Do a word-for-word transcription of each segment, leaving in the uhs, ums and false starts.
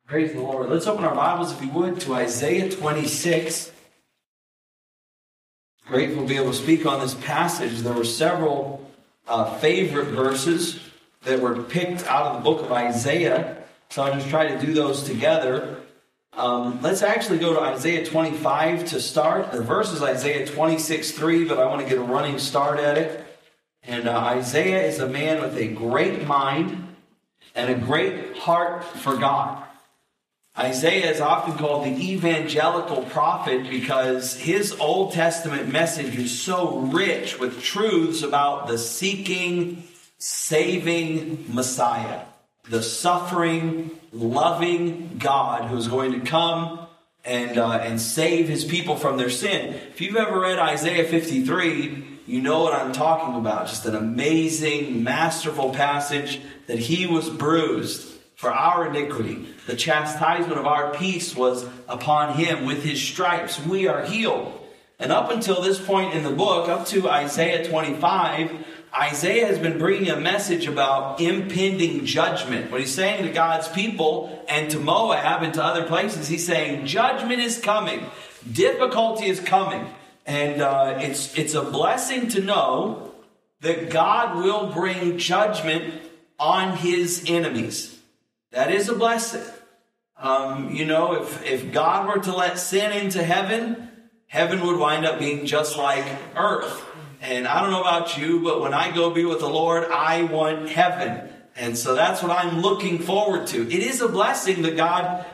Praise the Lord. Let's open our Bibles, if you would, to Isaiah twenty-six. Grateful to be able to speak on this passage. There were several uh, favorite verses that were picked out of the book of Isaiah, so I'll just try to do those together. Um, let's actually go to Isaiah twenty-five to start. The verse is Isaiah twenty-six three, but I want to get a running start at it. And uh, Isaiah is a man with a great mind and a great heart for God. Isaiah is often called the evangelical prophet because his Old Testament message is so rich with truths about the seeking, saving Messiah, the suffering, loving God who is going to come and uh, and save his people from their sin. If you've ever read Isaiah fifty-three, you know what I'm talking about. Just an amazing, masterful passage that he was bruised for our iniquity. The chastisement of our peace was upon him. With his stripes we are healed. And up until this point in the book, up to Isaiah twenty-five, Isaiah has been bringing a message about impending judgment. What he's saying to God's people and to Moab and to other places, he's saying judgment is coming. Difficulty is coming. And uh, it's, it's a blessing to know that God will bring judgment on his enemies. That is a blessing. Um, you know, if, if God were to let sin into heaven, heaven would wind up being just like earth. And I don't know about you, but when I go be with the Lord, I want heaven. And so that's what I'm looking forward to. It is a blessing that God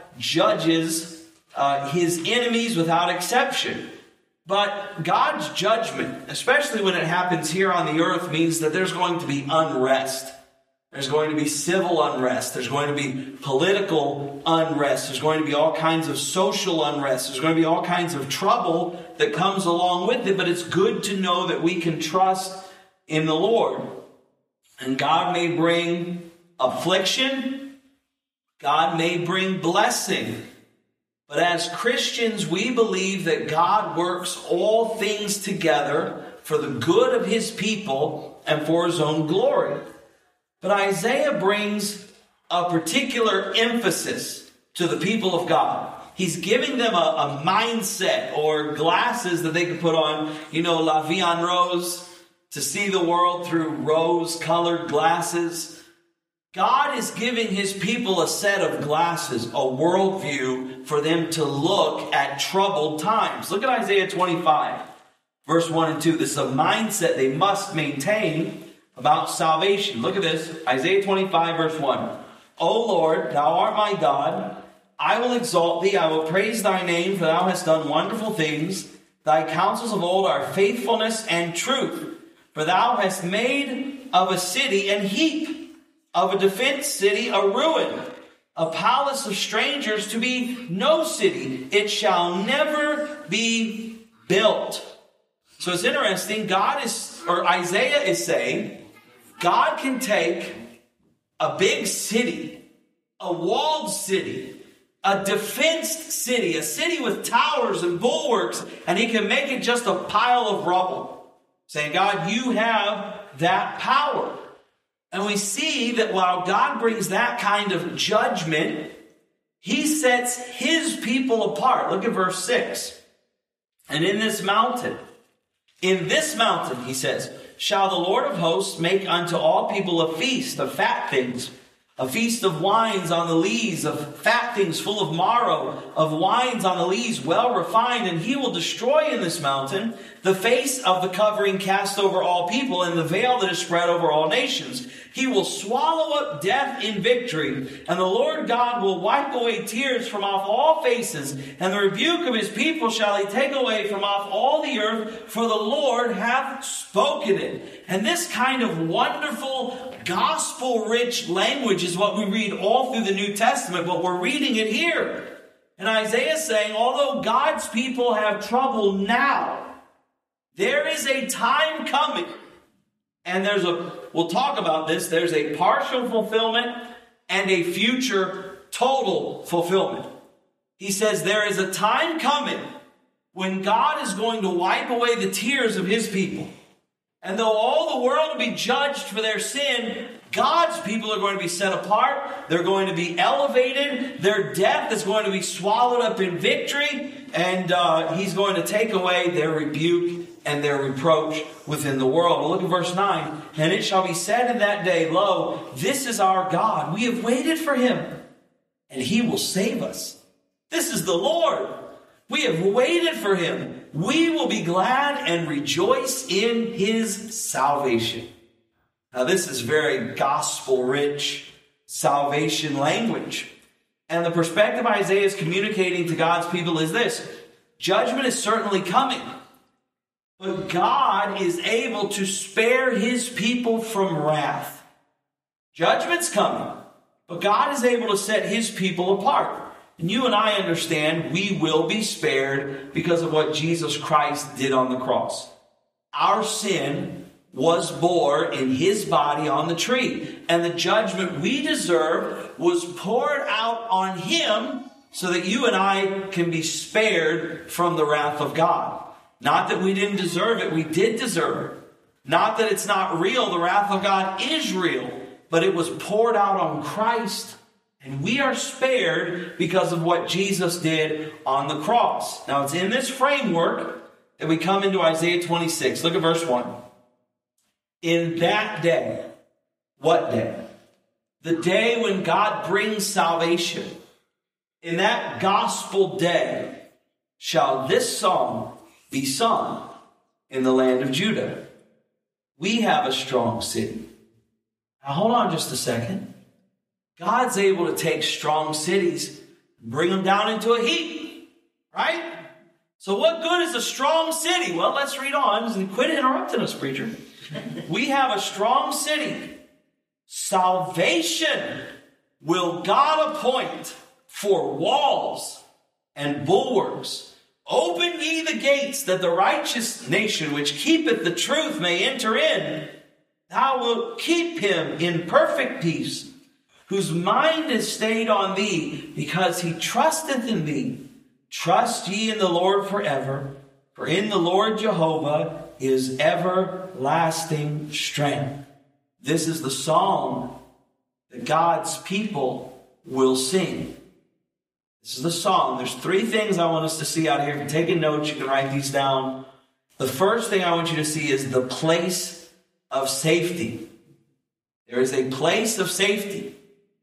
judges uh, his enemies without exception. But God's judgment, especially when it happens here on the earth, means that there's going to be unrest. There's going to be civil unrest. There's going to be political unrest. There's going to be all kinds of social unrest. There's going to be all kinds of trouble that comes along with it. But it's good to know that we can trust in the Lord. And God may bring affliction. God may bring blessing. But as Christians, we believe that God works all things together for the good of his people and for his own glory. But Isaiah brings a particular emphasis to the people of God. He's giving them a, a mindset or glasses that they can put on, you know, la vie en rose, to see the world through rose-colored glasses. God is giving his people a set of glasses, a worldview for them to look at troubled times. Look at Isaiah twenty-five, verse one and two. This is a mindset they must maintain about salvation. Look at this. Isaiah twenty-five, verse one. O Lord, thou art my God. I will exalt thee. I will praise thy name, for thou hast done wonderful things. Thy counsels of old are faithfulness and truth. For thou hast made of a city an heap, of a defenced city a ruin, a palace of strangers to be no city. It shall never be built. So it's interesting. God is, or Isaiah is saying, God can take a big city, a walled city, a defenced city, a city with towers and bulwarks, and he can make it just a pile of rubble. Saying, God, you have that power. And we see that while God brings that kind of judgment, he sets his people apart. Look at verse six. And in this mountain, in this mountain, he says, shall the Lord of hosts make unto all people a feast of fat things, a feast of wines on the lees, of fat things full of marrow, of wines on the lees well refined, and he will destroy in this mountain the face of the covering cast over all people, and the veil that is spread over all nations. He will swallow up death in victory, and the Lord God will wipe away tears from off all faces, and the rebuke of his people shall he take away from off all the earth, for the Lord hath spoken it. And this kind of wonderful, gospel-rich language is what we read all through the New Testament, but we're reading it here. And Isaiah is saying, although God's people have trouble now, there is a time coming. And there's a, we'll talk about this, there's a partial fulfillment and a future total fulfillment. He says there is a time coming when God is going to wipe away the tears of his people. And though all the world will be judged for their sin, God's people are going to be set apart. They're going to be elevated. Their death is going to be swallowed up in victory. And uh, he's going to take away their rebuke and their reproach within the world. Well, look at verse nine. And it shall be said in that day, lo, this is our God. We have waited for him, and he will save us. This is the Lord. We have waited for him. We will be glad and rejoice in his salvation. Now, this is very gospel-rich salvation language. And the perspective Isaiah is communicating to God's people is this: judgment is certainly coming, but God is able to spare his people from wrath. Judgment's coming, but God is able to set his people apart. And you and I understand we will be spared because of what Jesus Christ did on the cross. Our sin was bore in his body on the tree, and the judgment we deserve was poured out on him so that you and I can be spared from the wrath of God. Not that we didn't deserve it, we did deserve it. Not that it's not real, the wrath of God is real, but it was poured out on Christ, and we are spared because of what Jesus did on the cross. Now, it's in this framework that we come into Isaiah twenty-six. Look at verse one. In that day, what day? The day when God brings salvation. In that gospel day shall this song be sung in the land of Judah. We have a strong city. Now hold on just a second. God's able to take strong cities and bring them down into a heap, right? So what good is a strong city? Well, let's read on and quit interrupting us, preacher. We have a strong city. Salvation will God appoint for walls and bulwarks. Open ye the gates, that the righteous nation which keepeth the truth may enter in. Thou wilt keep him in perfect peace, whose mind is stayed on thee, because he trusteth in thee. Trust ye in the Lord forever, for in the Lord Jehovah is everlasting strength. This is the song that God's people will sing. This is the song. There's three things I want us to see out here. If you're taking notes, you can write these down. The first thing I want you to see is the place of safety. There is a place of safety.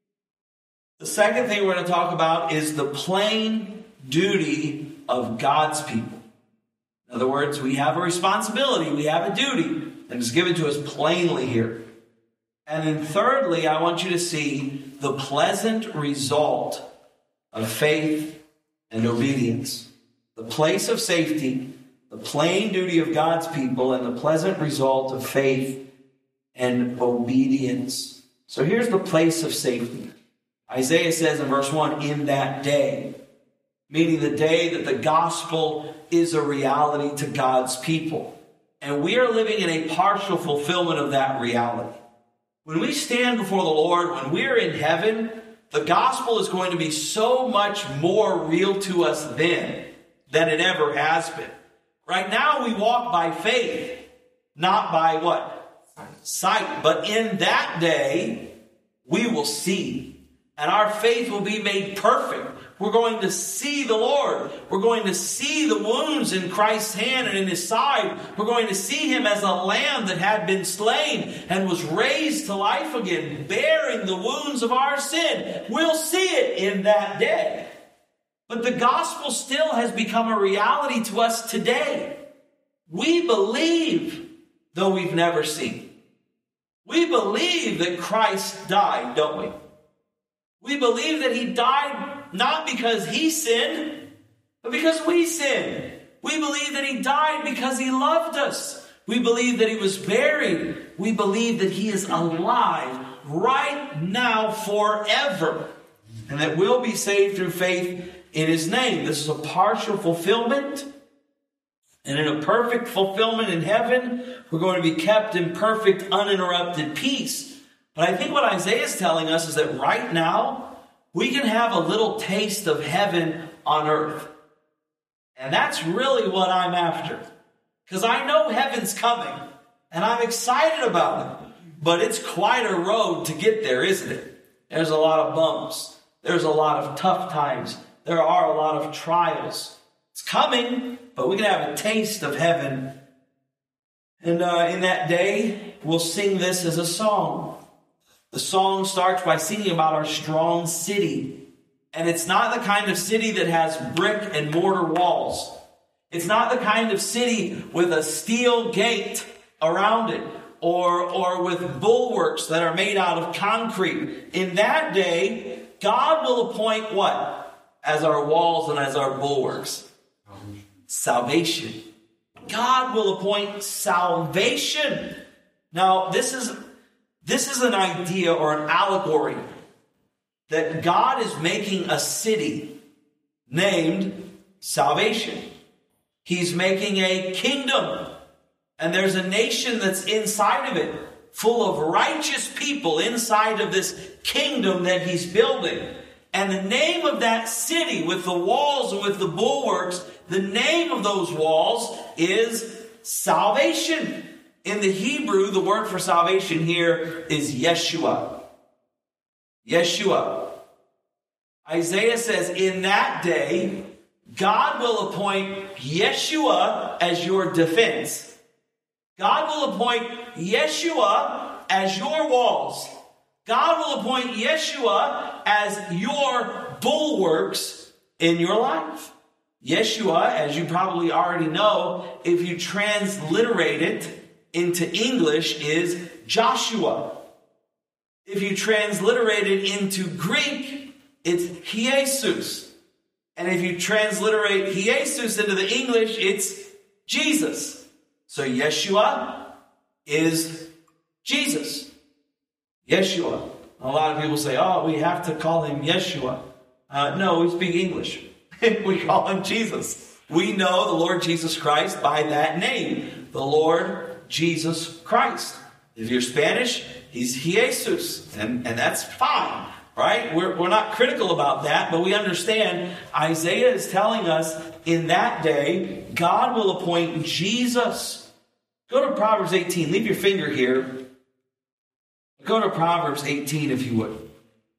The second thing we're going to talk about is the plain duty of God's people. In other words, we have a responsibility, we have a duty that is given to us plainly here. And then thirdly, I want you to see the pleasant result of faith and obedience. The place of safety, the plain duty of God's people, and the pleasant result of faith and obedience. So here's the place of safety. Isaiah says in verse one, in that day, meaning the day that the gospel is a reality to God's people. And we are living in a partial fulfillment of that reality. When we stand before the Lord, when we're in heaven, the gospel is going to be so much more real to us then than it ever has been. Right now we walk by faith, not by what? Sight. But in that day, we will see. And our faith will be made perfect. We're going to see the Lord. We're going to see the wounds in Christ's hand and in his side. We're going to see him as a lamb that had been slain and was raised to life again, bearing the wounds of our sin. We'll see it in that day. But the gospel still has become a reality to us today. We believe, though we've never seen. We believe that Christ died, don't we? We believe that he died not because he sinned, but because we sinned. We believe that he died because he loved us. We believe that he was buried. We believe that he is alive right now forever, and that we'll be saved through faith in his name. This is a partial fulfillment. And in a perfect fulfillment in heaven, we're going to be kept in perfect, uninterrupted peace. But I think what Isaiah is telling us is that right now, we can have a little taste of heaven on earth. And that's really what I'm after. Because I know heaven's coming. And I'm excited about it. but it's quite a road to get there, isn't it? There's a lot of bumps. There's a lot of tough times. There are a lot of trials. It's coming, but we can have a taste of heaven. And uh, in that day, we'll sing this as a song. The song starts by singing about our strong city. And it's not the kind of city that has brick and mortar walls. It's not the kind of city with a steel gate around it, or, or with bulwarks that are made out of concrete. In that day, God will appoint what? As our walls and as our bulwarks? Salvation. God will appoint salvation. Now, this is, this is an idea or an allegory that God is making a city named salvation. He's making a kingdom, and there's a nation that's inside of it, full of righteous people inside of this kingdom that he's building. And the name of that city, with the walls and with the bulwarks, the name of those walls is salvation. In the Hebrew, the word for salvation here is Yeshua. Yeshua. Isaiah says, in that day, God will appoint Yeshua as your defense. God will appoint Yeshua as your walls. God will appoint Yeshua as your bulwarks in your life. Yeshua, as you probably already know, if you transliterate it into English, is Joshua. If you transliterate it into Greek, it's Jesus. And if you transliterate Jesus into the English, it's Jesus. So Yeshua is Jesus. Yeshua. A lot of people say, oh, we have to call him Yeshua. Uh, no, we speak English. We call him Jesus. We know the Lord Jesus Christ by that name. The Lord Jesus Christ. If you're Spanish, he's Jesus. And, and that's fine, right? We're, we're not critical about that, but we understand Isaiah is telling us in that day, God will appoint Jesus. Go to Proverbs eighteen. Leave your finger here. Go to Proverbs eighteen, if you would.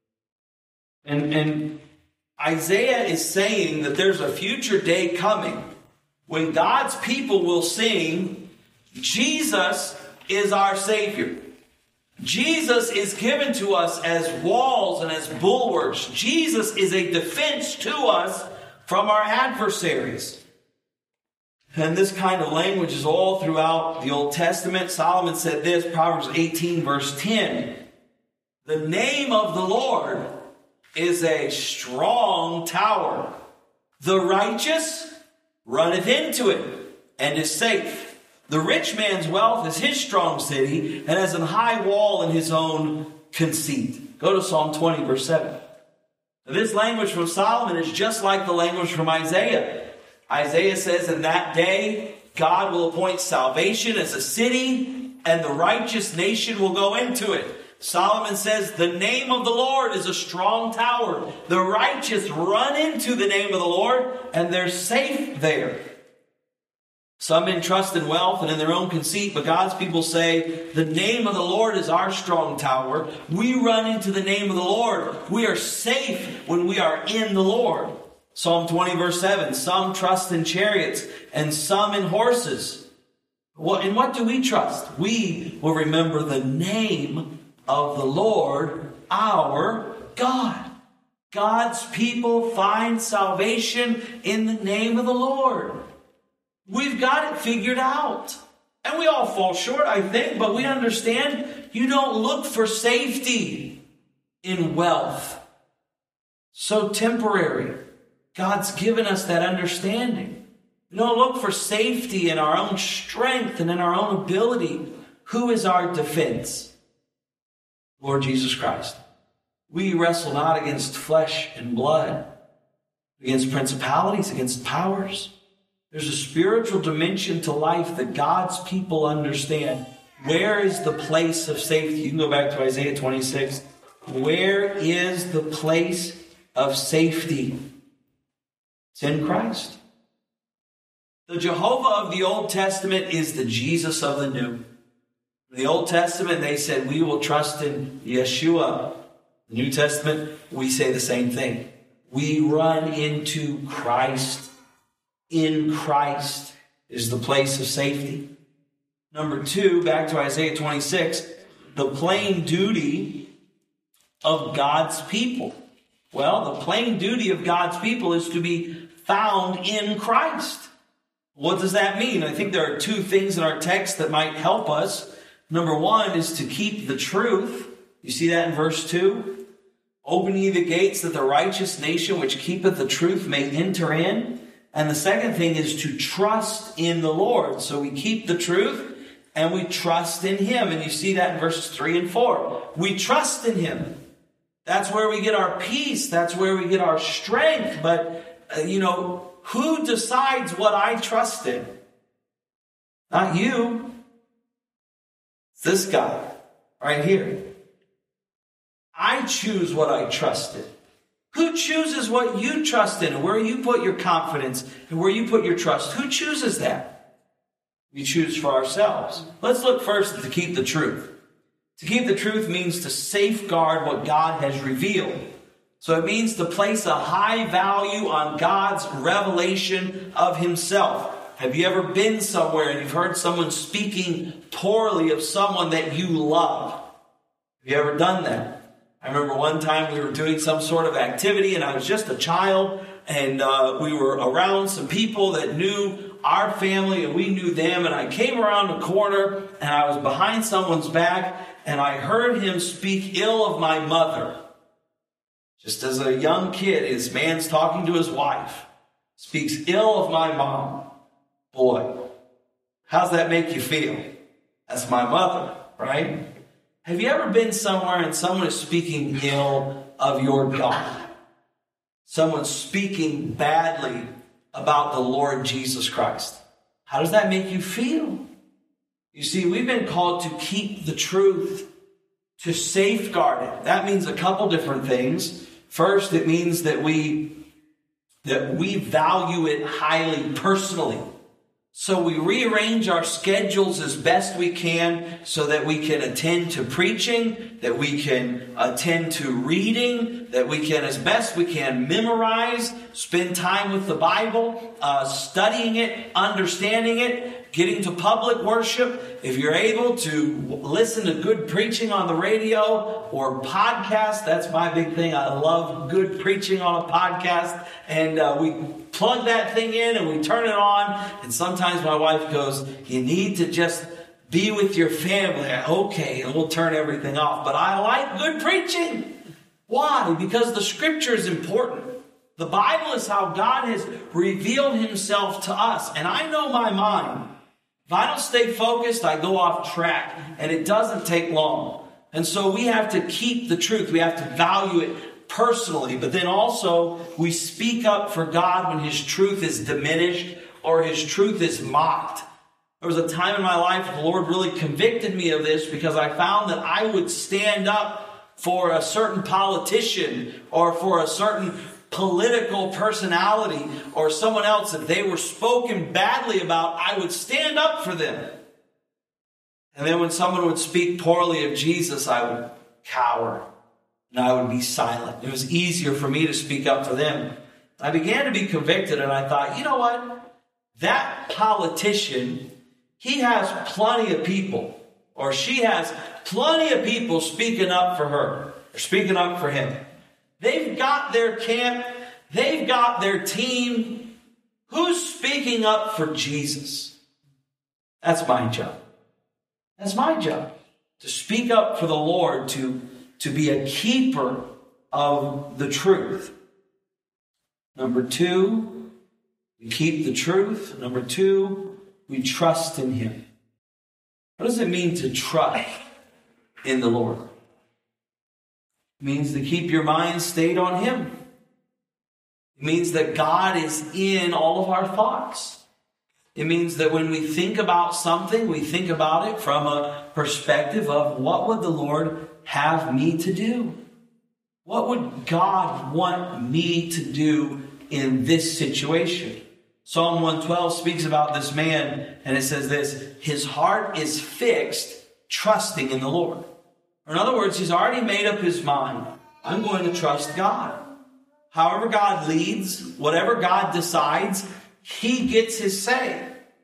And, and Isaiah is saying that there's a future day coming when God's people will sing, Jesus is our Savior. Jesus is given to us as walls and as bulwarks. Jesus is a defense to us from our adversaries. And this kind of language is all throughout the Old Testament. Solomon said this, Proverbs eighteen, verse ten. The name of the Lord is a strong tower. The righteous runneth into it and is safe. The rich man's wealth is his strong city and has a high wall in his own conceit. Go to Psalm twenty, verse seven. Now, this language from Solomon is just like the language from Isaiah. Isaiah says in that day, God will appoint salvation as a city and the righteous nation will go into it. Solomon says the name of the Lord is a strong tower. The righteous run into the name of the Lord and they're safe there. Some men trust in wealth and in their own conceit, but God's people say, the name of the Lord is our strong tower. We run into the name of the Lord. We are safe when we are in the Lord. Psalm twenty, verse seven, some trust in chariots and some in horses. What, in what do we trust? We will remember the name of the Lord, our God. God's people find salvation in the name of the Lord. We've got it figured out. And we all fall short, I think, but we understand you don't look for safety in wealth. So temporary. God's given us that understanding. We don't look for safety in our own strength and in our own ability. Who is our defense? Lord Jesus Christ. We wrestle not against flesh and blood, against principalities, against powers. There's a spiritual dimension to life that God's people understand. Where is the place of safety? You can go back to Isaiah twenty-six. Where is the place of safety? It's in Christ. The Jehovah of the Old Testament is the Jesus of the New. In the Old Testament, they said, we will trust in Yeshua. The New Testament, we say the same thing. We run into Christ. In Christ is the place of safety. Number two, back to Isaiah twenty-six, the plain duty of God's people. Well, the plain duty of God's people is to be found in Christ. What does that mean? I think there are two things in our text that might help us. Number one is to keep the truth. You see that in verse two? Open ye the gates that the righteous nation which keepeth the truth may enter in. And the second thing is to trust in the Lord. So we keep the truth and we trust in Him. And you see that in verses three and four. We trust in Him. That's where we get our peace. That's where we get our strength. But, uh, you know, who decides what I trust in? Not you. It's this guy right here. I choose what I trust in. Who chooses what you trust in and where you put your confidence and where you put your trust? Who chooses that? We choose for ourselves. Let's look first at to keep the truth. To keep the truth means to safeguard what God has revealed. So it means to place a high value on God's revelation of Himself. Have you ever been somewhere and you've heard someone speaking poorly of someone that you love? Have you ever done that? I remember one time we were doing some sort of activity and I was just a child and uh, we were around some people that knew our family and we knew them, and I came around the corner and I was behind someone's back and I heard him speak ill of my mother. Just as a young kid, this man's talking to his wife, speaks ill of my mom. Boy, how's that make you feel? That's my mother, right? Have you ever been somewhere and someone is speaking ill of your God? Someone's speaking badly about the Lord Jesus Christ. How does that make you feel? You see, we've been called to keep the truth, to safeguard it. That means a couple different things. First, it means that we that we value it highly personally. So we rearrange our schedules as best we can so that we can attend to preaching, that we can attend to reading, that we can, as best we can, memorize, spend time with the Bible, uh, studying it, understanding it, getting to public worship. If you're able to listen to good preaching on the radio or podcast, that's my big thing. I love good preaching on a podcast. And uh, we plug that thing in and we turn it on. And sometimes my wife goes, you need to just be with your family. Okay, and we'll turn everything off. But I like good preaching. Why? Because the Scripture is important. The Bible is how God has revealed Himself to us. And I know my mind. If I don't stay focused, I go off track. And it doesn't take long. And so we have to keep the truth. We have to value it personally. But then also, we speak up for God when His truth is diminished or His truth is mocked. There was a time in my life the Lord really convicted me of this because I found that I would stand up for a certain politician or for a certain political personality or someone else that they were spoken badly about. I would stand up for them. And then when someone would speak poorly of Jesus, I would cower and I would be silent. It was easier for me to speak up for them. I began to be convicted and I thought, you know what? That politician, he has plenty of people, or she has plenty of people speaking up for her, or speaking up for him. They've got their camp. They've got their team. Who's speaking up for Jesus? That's my job. That's my job. To speak up for the Lord, to, to be a keeper of the truth. Number two, we keep the truth. Number two, we trust in Him. What does it mean to trust in the Lord? It means to keep your mind stayed on Him. It means that God is in all of our thoughts. It means that when we think about something, we think about it from a perspective of what would the Lord have me to do? What would God want me to do in this situation? Psalm one twelve speaks about this man, and it says this: his heart is fixed, trusting in the Lord. Or in other words, he's already made up his mind. I'm going to trust God. However God leads, whatever God decides, he gets his say.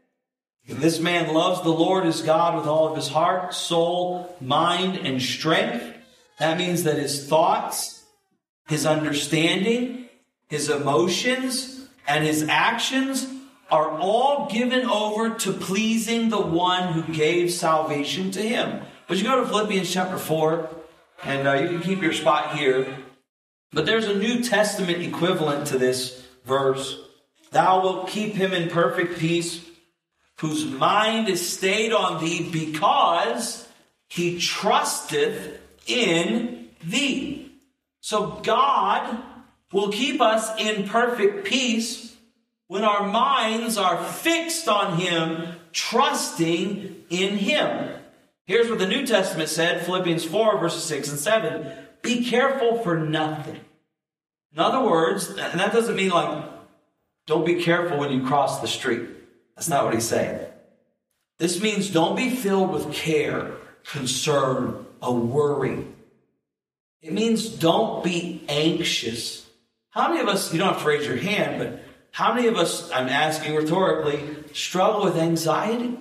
If this man loves the Lord his God with all of his heart, soul, mind, and strength, that means that his thoughts, his understanding, his emotions, and his actions are all given over to pleasing the one who gave salvation to him. But you go to Philippians chapter four, and uh, you can keep your spot here. But there's a New Testament equivalent to this verse. Thou wilt keep him in perfect peace, whose mind is stayed on thee, because he trusteth in thee. So God will keep us in perfect peace when our minds are fixed on him, trusting in him. Here's what the New Testament said, Philippians four, verses six and seven. Be careful for nothing. In other words, and that doesn't mean like, don't be careful when you cross the street. That's not what he's saying. This means don't be filled with care, concern, a worry. It means don't be anxious. How many of us, you don't have to raise your hand, but how many of us, I'm asking rhetorically, struggle with anxiety?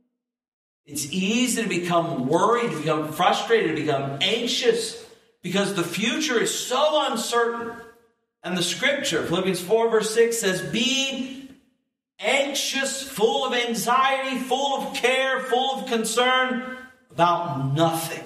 It's easy to become worried, to become frustrated, to become anxious, because the future is so uncertain. And the scripture, Philippians four, verse six, says, be anxious, full of anxiety, full of care, full of concern about nothing.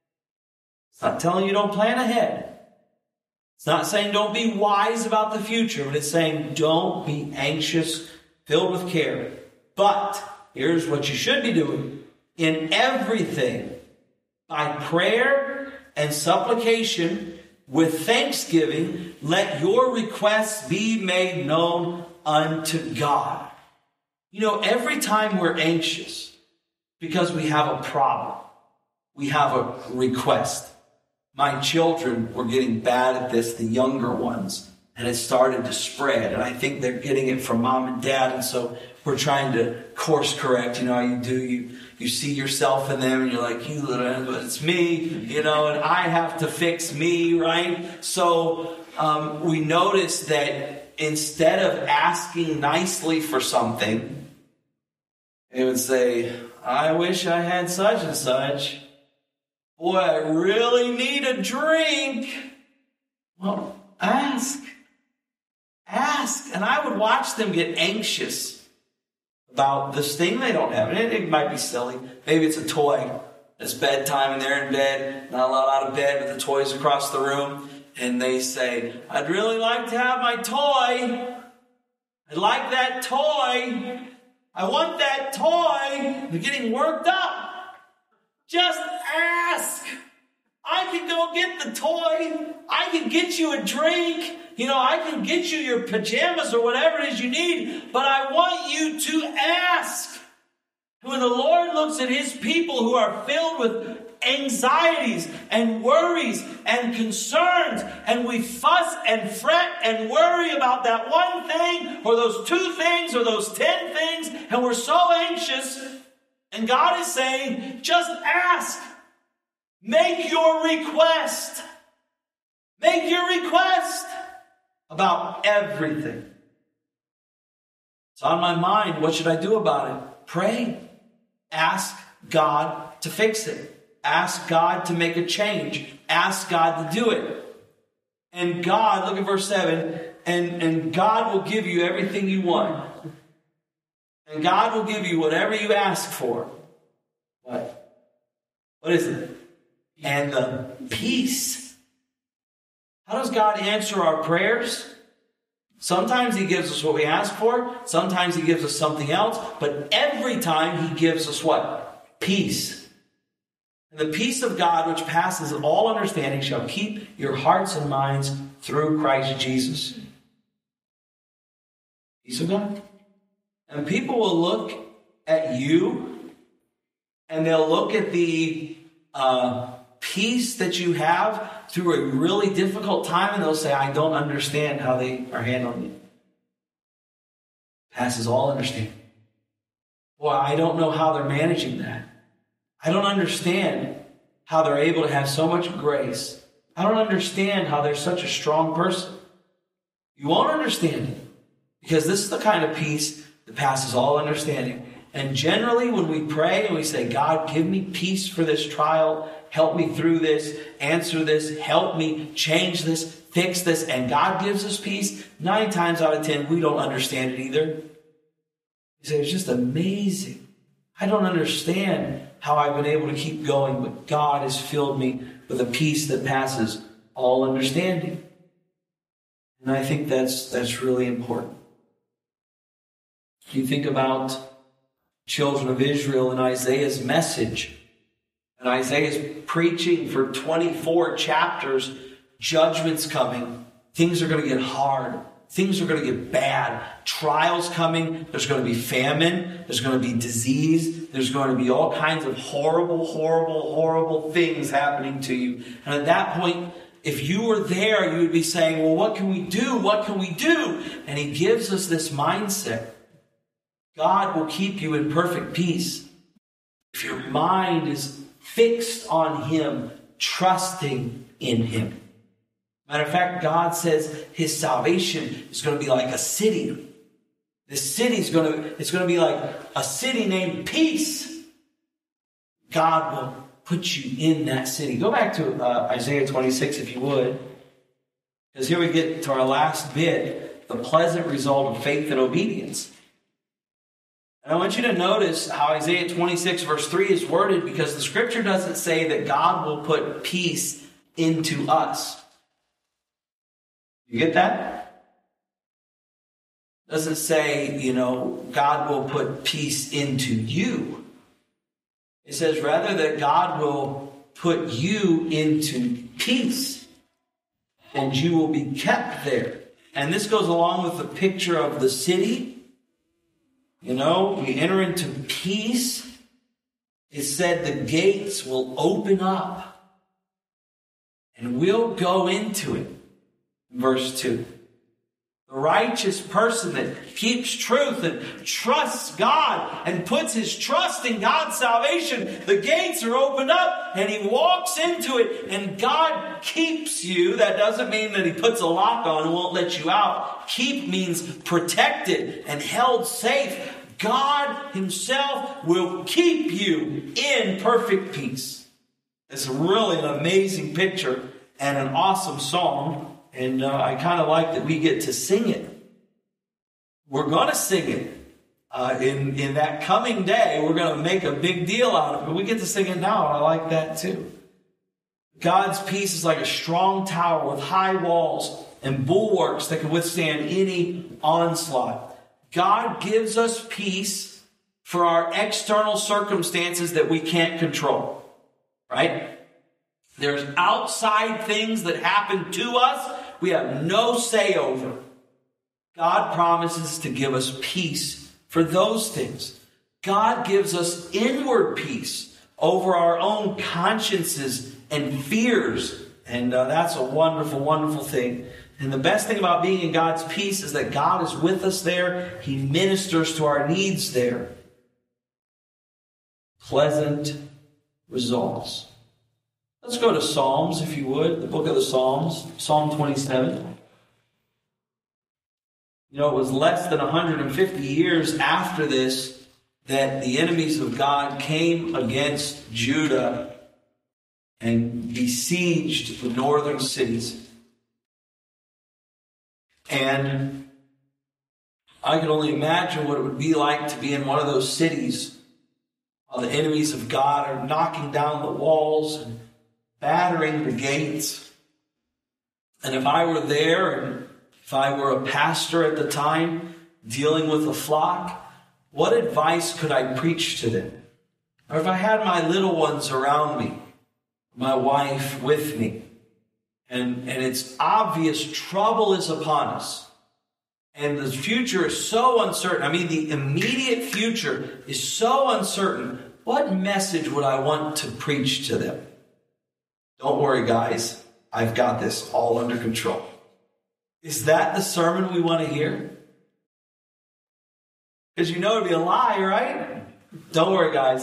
It's not telling you don't plan ahead. It's not saying don't be wise about the future, but it's saying don't be anxious, filled with care. But here's what you should be doing. In everything, by prayer and supplication, with thanksgiving, let your requests be made known unto God. You know, every time we're anxious because we have a problem, we have a request. My children were getting bad at this, the younger ones, and it started to spread. And I think they're getting it from mom and dad, and so we're trying to course correct. You know how you do, you you see yourself in them, and you're like, you little, but it's me, you know, and I have to fix me, right? So um, we notice that instead of asking nicely for something, it would say, I wish I had such and such. Boy, I really need a drink. Well, ask. Ask. And I would watch them get anxious about this thing they don't have. And it, it might be silly. Maybe it's a toy. It's bedtime and they're in bed, not allowed out of bed, but the toy's across the room. And they say, I'd really like to have my toy. I like that toy. I want that toy. They're getting worked up. Just ask. I can go get the toy. I can get you a drink. You know, I can get you your pajamas or whatever it is you need. But I want you to ask. When the Lord looks at his people who are filled with anxieties and worries and concerns, and we fuss and fret and worry about that one thing or those two things or those ten things, and we're so anxious, and God is saying, just ask. Make your request. Make your request about everything. It's on my mind. What should I do about it? Pray. Ask God to fix it. Ask God to make a change. Ask God to do it. And God, look at verse seven, and, and God will give you everything you want. And God will give you whatever you ask for. What? What is it? And the peace. How does God answer our prayers? Sometimes he gives us what we ask for. Sometimes he gives us something else. But every time he gives us what? Peace. And the peace of God, which passes all understanding, shall keep your hearts and minds through Christ Jesus. Peace of God. And people will look at you, and they'll look at the uh, peace that you have through a really difficult time, and they'll say, I don't understand how they are handling it. Passes all understanding. Well, I don't know how they're managing that. I don't understand how they're able to have so much grace. I don't understand how they're such a strong person. You won't understand it, because this is the kind of peace that passes all understanding. And generally, when we pray and we say, God, give me peace for this trial, help me through this, answer this, help me change this, fix this, and God gives us peace, nine times out of ten, we don't understand it either. You say, it's just amazing. I don't understand how I've been able to keep going, but God has filled me with a peace that passes all understanding. And I think that's that's really important. You think about children of Israel in Isaiah's message. And Isaiah's preaching for twenty-four chapters. Judgment's coming. Things are going to get hard. Things are going to get bad. Trials coming. There's going to be famine. There's going to be disease. There's going to be all kinds of horrible, horrible, horrible things happening to you. And at that point, if you were there, you would be saying, well, what can we do? What can we do? And he gives us this mindset. God will keep you in perfect peace if your mind is fixed on him, trusting in him. Matter of fact, God says his salvation is going to be like a city. This city is going to, it's going to be like a city named Peace. God will put you in that city. Go back to uh, Isaiah twenty-six if you would. Because here we get to our last bit, the pleasant result of faith and obedience. And I want you to notice how Isaiah twenty-six verse three is worded, because the scripture doesn't say that God will put peace into us. You get that? It doesn't say, you know, God will put peace into you. It says rather that God will put you into peace, and you will be kept there. And this goes along with the picture of the city. You know, we enter into peace. It said the gates will open up and we'll go into it. Verse two. The righteous person that keeps truth and trusts God and puts his trust in God's salvation, the gates are opened up and he walks into it, and God keeps you. That doesn't mean that he puts a lock on and won't let you out. Keep means protected and held safe. God himself will keep you in perfect peace. It's really an amazing picture and an awesome song. And uh, I kind of like that we get to sing it. We're going to sing it. Uh, in, in that coming day, we're going to make a big deal out of it. But we get to sing it now, and I like that too. God's peace is like a strong tower with high walls and bulwarks that can withstand any onslaught. God gives us peace for our external circumstances that we can't control. Right? There's outside things that happen to us we have no say over. God promises to give us peace for those things. God gives us inward peace over our own consciences and fears. And uh, that's a wonderful, wonderful thing. And the best thing about being in God's peace is that God is with us there. He ministers to our needs there. Pleasant results. Let's go to Psalms, if you would, the book of the Psalms, Psalm twenty-seven. You know, it was less than one hundred fifty years after this that the enemies of God came against Judah and besieged the northern cities. And I can only imagine what it would be like to be in one of those cities while the enemies of God are knocking down the walls and battering the gates. And if I were there, and if I were a pastor at the time dealing with a flock, what advice could I preach to them? Or if I had my little ones around me, my wife with me, and, and it's obvious trouble is upon us, and the future is so uncertain. I mean, the immediate future is so uncertain. What message would I want to preach to them? Don't worry, guys. I've got this all under control. Is that the sermon we want to hear? Because you know it'd be a lie, right? Don't worry, guys.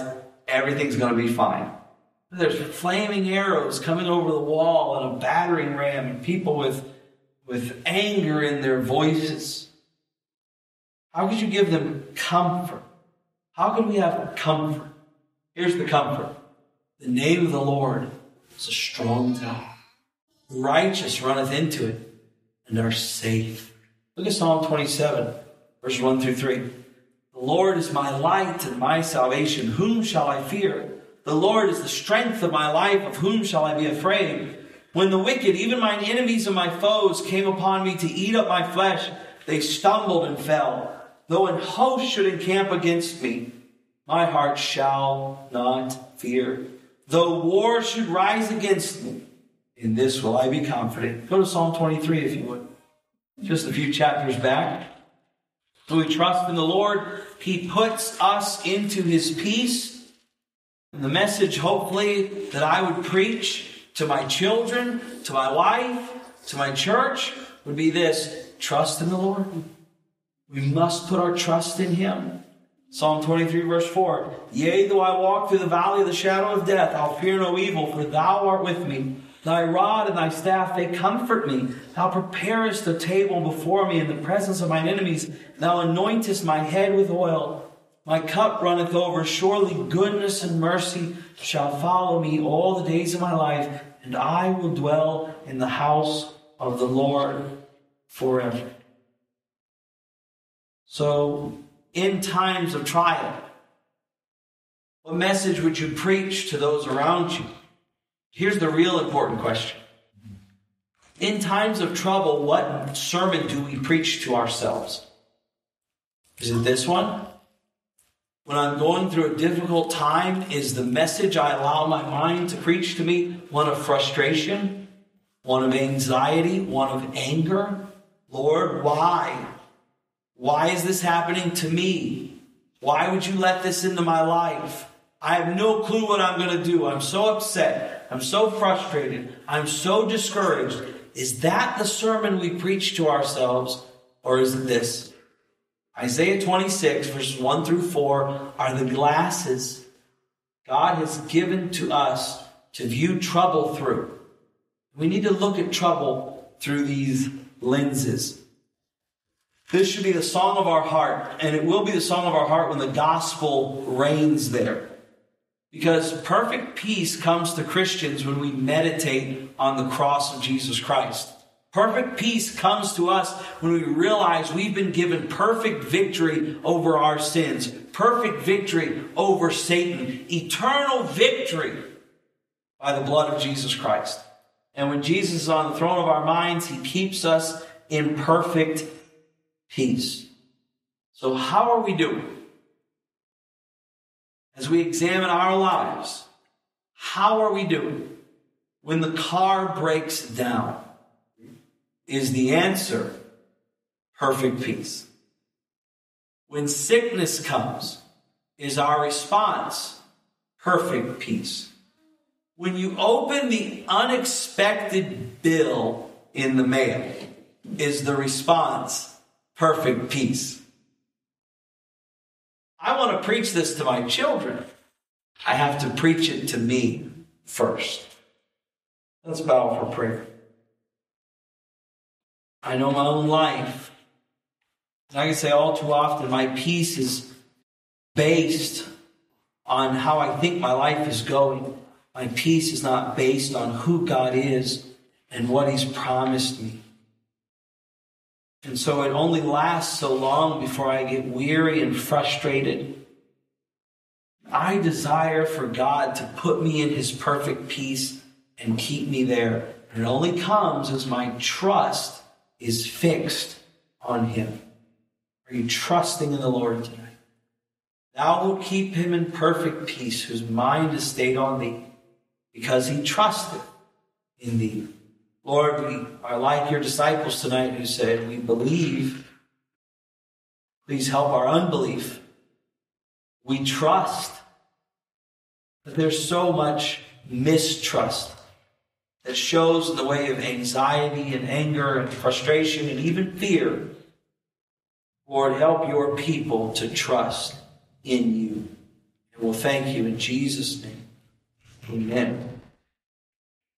everything's going to be fine. There's flaming arrows coming over the wall and a battering ram and people with, with anger in their voices. How could you give them comfort? How could we have comfort? Here's the comfort. The name of the Lord is a strong tower. The righteous runneth into it and are safe. Look at Psalm twenty-seven, verses one through three. The Lord is my light and my salvation. Whom shall I fear? The Lord is the strength of my life. Of whom shall I be afraid? When the wicked, even mine enemies and my foes, came upon me to eat up my flesh, they stumbled and fell. Though an host should encamp against me, my heart shall not fear. Though war should rise against me, in this will I be confident. Go to Psalm twenty-three if you would. Just a few chapters back. So we trust in the Lord. He puts us into his peace. And the message, hopefully, that I would preach to my children, to my wife, to my church, would be this: trust in the Lord. We must put our trust in him. Psalm twenty-three, verse four. Yea, though I walk through the valley of the shadow of death, I'll fear no evil, for thou art with me. Thy rod and thy staff, they comfort me. Thou preparest a table before me in the presence of mine enemies. Thou anointest my head with oil. My cup runneth over. Surely goodness and mercy shall follow me all the days of my life, and I will dwell in the house of the Lord forever. So, in times of trial, what message would you preach to those around you? Here's the real important question. In times of trouble, what sermon do we preach to ourselves? Is it this one? When I'm going through a difficult time, is the message I allow my mind to preach to me one of frustration, one of anxiety, one of anger? Lord, why? Why is this happening to me? Why would you let this into my life? I have no clue what I'm going to do. I'm so upset. I'm so frustrated. I'm so discouraged. Is that the sermon we preach to ourselves, or is it this? Isaiah twenty-six, verses one through four, are the glasses God has given to us to view trouble through. We need to look at trouble through these lenses. This should be the song of our heart, and it will be the song of our heart when the gospel reigns there. Because perfect peace comes to Christians when we meditate on the cross of Jesus Christ. Perfect peace comes to us when we realize we've been given perfect victory over our sins, perfect victory over Satan, eternal victory by the blood of Jesus Christ. And when Jesus is on the throne of our minds, he keeps us in perfect peace. So how are we doing? As we examine our lives, how are we doing when the car breaks down? Is the answer perfect peace? When sickness comes, is our response perfect peace? When you open the unexpected bill in the mail, is the response perfect peace? I want to preach this to my children. I have to preach it to me first. Let's bow for prayer. I know my own life. And I can say all too often, my peace is based on how I think my life is going. My peace is not based on who God is and what he's promised me. And so it only lasts so long before I get weary and frustrated. I desire for God to put me in his perfect peace and keep me there. And it only comes as my trust is fixed on him. Are you trusting in the Lord tonight? Thou wilt keep him in perfect peace, whose mind is stayed on thee, because he trusted in thee. Lord, we are like your disciples tonight who said, we believe. Please help our unbelief. We trust. But there's so much mistrust that shows in the way of anxiety and anger and frustration and even fear. Lord, help your people to trust in you. And we'll thank you in Jesus' name. Amen.